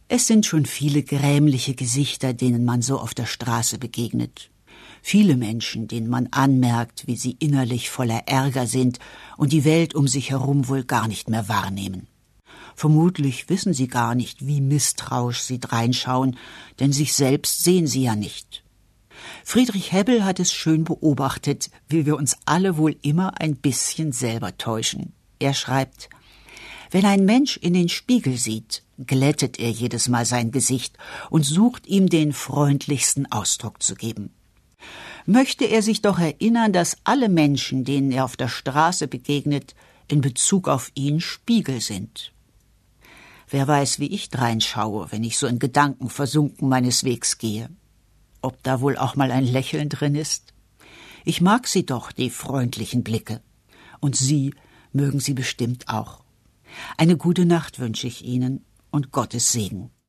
Es sind schon viele grämliche Gesichter, denen man so auf der Straße begegnet. Viele Menschen, denen man anmerkt, wie sie innerlich voller Ärger sind und die Welt um sich herum wohl gar nicht mehr wahrnehmen. Vermutlich wissen sie gar nicht, wie misstrauisch sie dreinschauen, denn sich selbst sehen sie ja nicht. Friedrich Hebbel hat es schön beobachtet, wie wir uns alle wohl immer ein bisschen selber täuschen. Er schreibt: Wenn ein Mensch in den Spiegel sieht, glättet er jedes Mal sein Gesicht und sucht ihm den freundlichsten Ausdruck zu geben. Möchte er sich doch erinnern, dass alle Menschen, denen er auf der Straße begegnet, in Bezug auf ihn Spiegel sind. Wer weiß, wie ich dreinschaue, wenn ich so in Gedanken versunken meines Wegs gehe. Ob da wohl auch mal ein Lächeln drin ist? Ich mag sie doch, die freundlichen Blicke. Und Sie mögen sie bestimmt auch. Eine gute Nacht wünsche ich Ihnen und Gottes Segen.